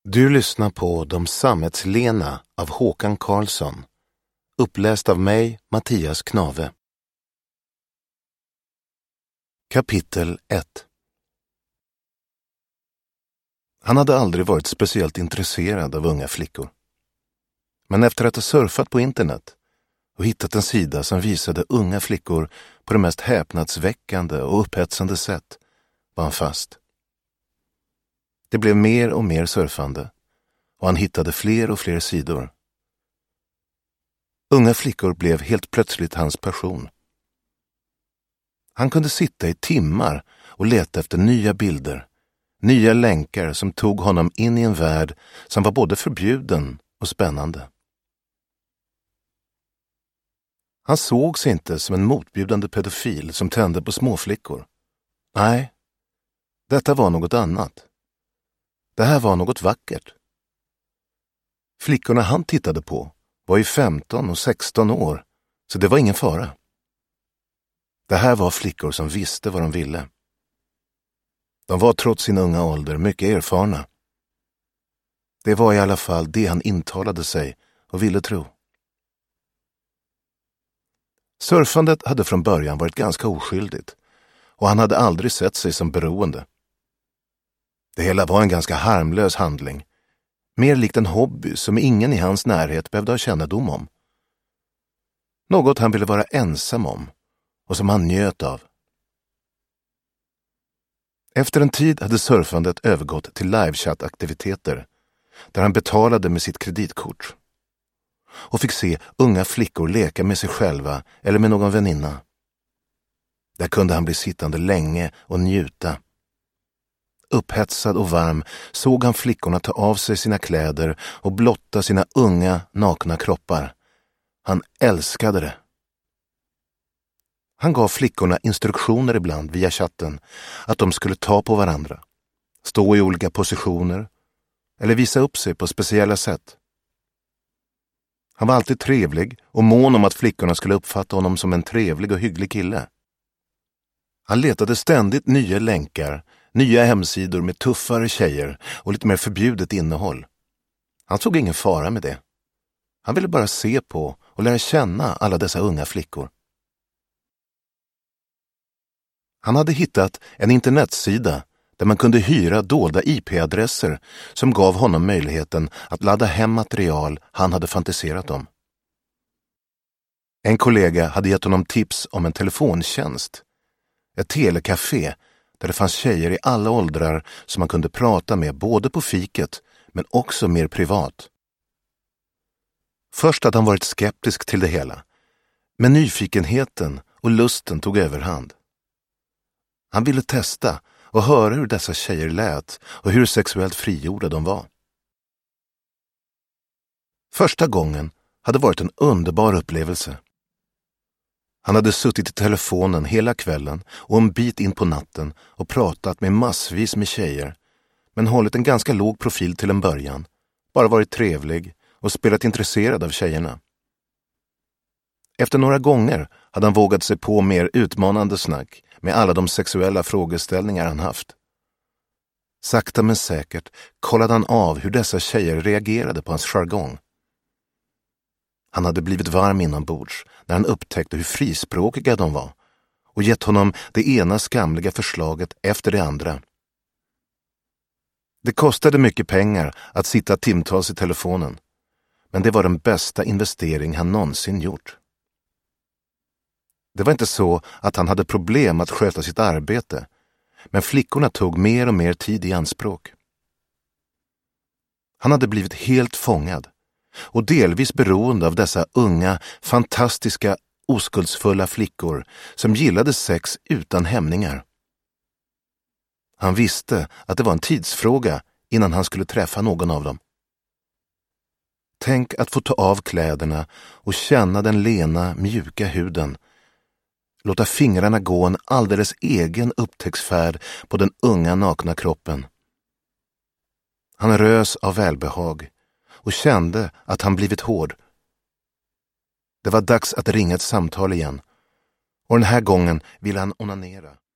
Du lyssnar på De sammetslena av Håkan Karlsson. Uppläst av mig, Mattias Knave. Kapitel 1. Han hade aldrig varit speciellt intresserad av unga flickor. Men efter att ha surfat på internet och hittat en sida som visade unga flickor på det mest häpnadsväckande och upphetsande sätt var han fast. Det blev mer och mer surfande och han hittade fler och fler sidor. Unga flickor blev helt plötsligt hans passion. Han kunde sitta i timmar och leta efter nya bilder, nya länkar som tog honom in i en värld som var både förbjuden och spännande. Han såg sig inte som en motbjudande pedofil som tände på småflickor. Nej, detta var något annat. Det här var något vackert. Flickorna han tittade på var ju 15 och 16 år, så det var ingen fara. Det här var flickor som visste vad de ville. De var trots sin unga ålder mycket erfarna. Det var i alla fall det han intalade sig och ville tro. Surfandet hade från början varit ganska oskyldigt och han hade aldrig sett sig som beroende. Det hela var en ganska harmlös handling, mer likt en hobby som ingen i hans närhet behövde ha kännedom om. Något han ville vara ensam om och som han njöt av. Efter en tid hade surfandet övergått till livechatt-aktiviteter där han betalade med sitt kreditkort och fick se unga flickor leka med sig själva eller med någon väninna. Där kunde han bli sittande länge och njuta. Upphetsad och varm såg han flickorna ta av sig sina kläder och blotta sina unga, nakna kroppar. Han älskade det. Han gav flickorna instruktioner ibland via chatten att de skulle ta på varandra, stå i olika positioner eller visa upp sig på speciella sätt. Han var alltid trevlig och mån om att flickorna skulle uppfatta honom som en trevlig och hygglig kille. Han letade ständigt nya länkar, nya hemsidor med tuffare tjejer och lite mer förbjudet innehåll. Han såg ingen fara med det. Han ville bara se på och lära känna alla dessa unga flickor. Han hade hittat en internetsida där man kunde hyra dolda IP-adresser som gav honom möjligheten att ladda hem material han hade fantiserat om. En kollega hade gett honom tips om en telefontjänst, ett telecafé där det fanns tjejer i alla åldrar som man kunde prata med både på fiket men också mer privat. Först hade han varit skeptisk till det hela, men nyfikenheten och lusten tog överhand. Han ville testa och höra hur dessa tjejer lät och hur sexuellt frigjorda de var. Första gången hade varit en underbar upplevelse. Han hade suttit i telefonen hela kvällen och en bit in på natten och pratat med massvis med tjejer, men hållit en ganska låg profil till en början, bara varit trevlig och spelat intresserad av tjejerna. Efter några gånger hade han vågat sig på mer utmanande snack med alla de sexuella frågeställningar han haft. Sakta men säkert kollade han av hur dessa tjejer reagerade på hans jargong. Han hade blivit varm inombords när han upptäckte hur frispråkiga de var och gett honom det ena skamliga förslaget efter det andra. Det kostade mycket pengar att sitta timtals i telefonen, men det var den bästa investering han någonsin gjort. Det var inte så att han hade problem att sköta sitt arbete, men flickorna tog mer och mer tid i anspråk. Han hade blivit helt fångad och delvis beroende av dessa unga, fantastiska, oskuldsfulla flickor som gillade sex utan hämningar. Han visste att det var en tidsfråga innan han skulle träffa någon av dem. Tänk att få ta av kläderna och känna den lena, mjuka huden. Låta fingrarna gå en alldeles egen upptäcktsfärd på den unga, nakna kroppen. Han rös av välbehag och kände att han blivit hård. Det var dags att ringa ett samtal igen och den här gången ville han onanera.